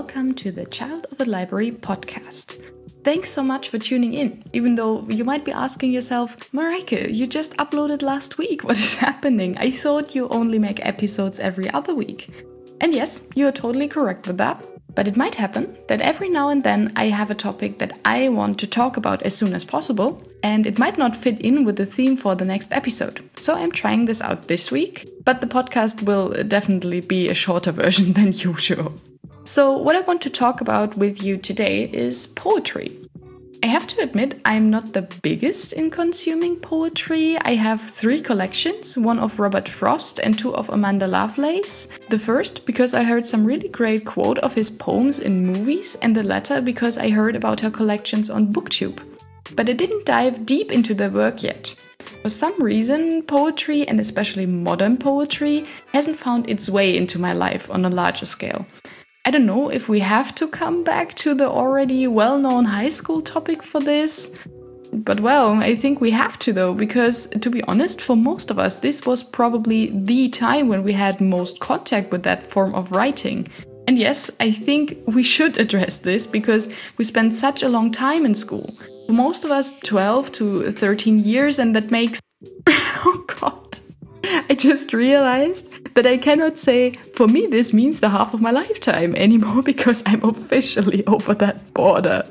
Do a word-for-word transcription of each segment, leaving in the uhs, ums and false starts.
welcome to the Child of a Library podcast. Thanks so much for tuning in, even though you might be asking yourself, Mareike, you just uploaded last week, what is happening? I thought you only make episodes every other week. And yes, you are totally correct with that, but it might happen that every now and then I have a topic that I want to talk about as soon as possible, and it might not fit in with the theme for the next episode. So I'm trying this out this week, but the podcast will definitely be a shorter version than usual. So what I want to talk about with you today is poetry. I have to admit I'm not the biggest in consuming poetry. I have three collections, one of Robert Frost and two of Amanda Lovelace. The first because I heard some really great quote of his poems in movies, and the latter because I heard about her collections on BookTube. But I didn't dive deep into their work yet. For some reason, poetry, and especially modern poetry, hasn't found its way into my life on a larger scale. I don't know if we have to come back to the already well-known high school topic for this. But well, I think we have to though, because to be honest, for most of us, this was probably the time when we had most contact with that form of writing. And yes, I think we should address this because we spent such a long time in school. For most of us, twelve to thirteen years, and that makes... oh god. I just realized that I cannot say, for me this means the half of my lifetime anymore because I'm officially over that border.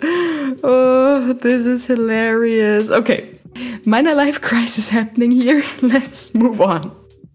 Oh, this is hilarious. Okay, minor life crisis happening here. Let's move on.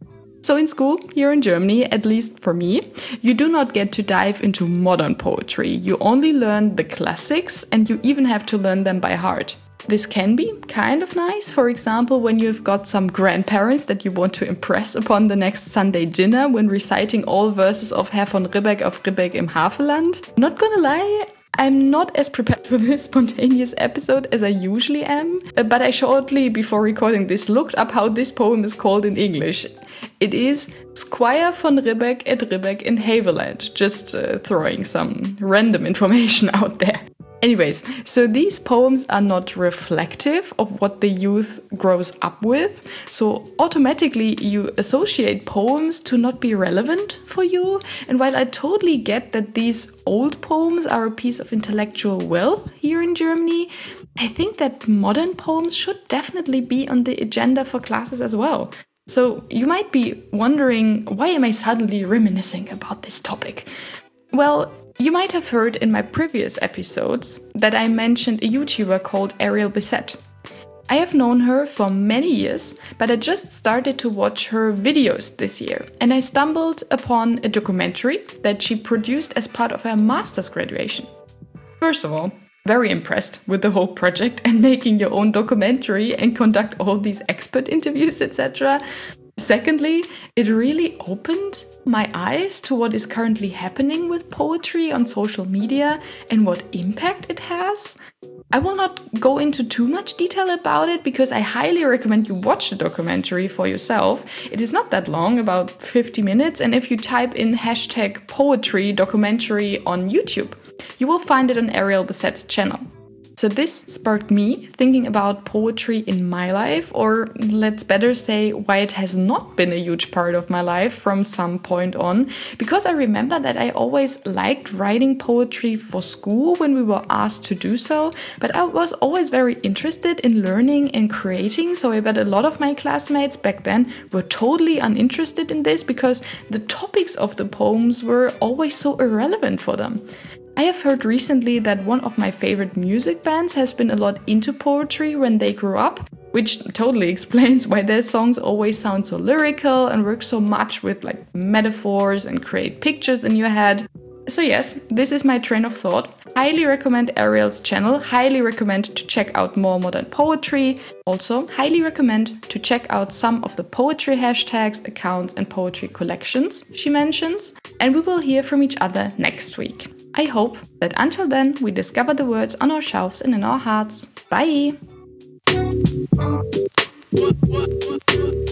So in school, here in Germany, at least for me, you do not get to dive into modern poetry. You only learn the classics, and you even have to learn them by heart. This can be kind of nice, for example, when you've got some grandparents that you want to impress upon the next Sunday dinner when reciting all verses of Herr von Ribbeck of Ribbeck im Havelland. Not gonna lie, I'm not as prepared for this spontaneous episode as I usually am, but I shortly before recording this looked up how this poem is called in English. It is Squire von Ribbeck at Ribbeck in Havelland, just uh, throwing some random information out there. Anyways, so these poems are not reflective of what the youth grows up with, so automatically you associate poems to not be relevant for you. And while I totally get that these old poems are a piece of intellectual wealth here in Germany, I think that modern poems should definitely be on the agenda for classes as well. So you might be wondering, why am I suddenly reminiscing about this topic? Well, you might have heard in my previous episodes that I mentioned a YouTuber called Ariel Bissett. I have known her for many years, but I just started to watch her videos this year, and I stumbled upon a documentary that she produced as part of her master's graduation. First of all, very impressed with the whole project and making your own documentary and conduct all these expert interviews, et cetera. Secondly, it really opened my eyes to what is currently happening with poetry on social media and what impact it has. I will not go into too much detail about it because I highly recommend you watch the documentary for yourself. It is not that long, about fifty minutes, and if you type in hashtag poetry documentary on YouTube, you will find it on Ariel Bissett's channel. So this sparked me thinking about poetry in my life, or let's better say why it has not been a huge part of my life from some point on, because I remember that I always liked writing poetry for school when we were asked to do so, but I was always very interested in learning and creating, so I bet a lot of my classmates back then were totally uninterested in this because the topics of the poems were always so irrelevant for them. I have heard recently that one of my favorite music bands has been a lot into poetry when they grew up, which totally explains why their songs always sound so lyrical and work so much with like metaphors and create pictures in your head. So yes, this is my train of thought. Highly recommend Ariel's channel, highly recommend to check out more modern poetry. Also, highly recommend to check out some of the poetry hashtags, accounts and poetry collections she mentions. And we will hear from each other next week. I hope that until then we discover the words on our shelves and in our hearts. Bye!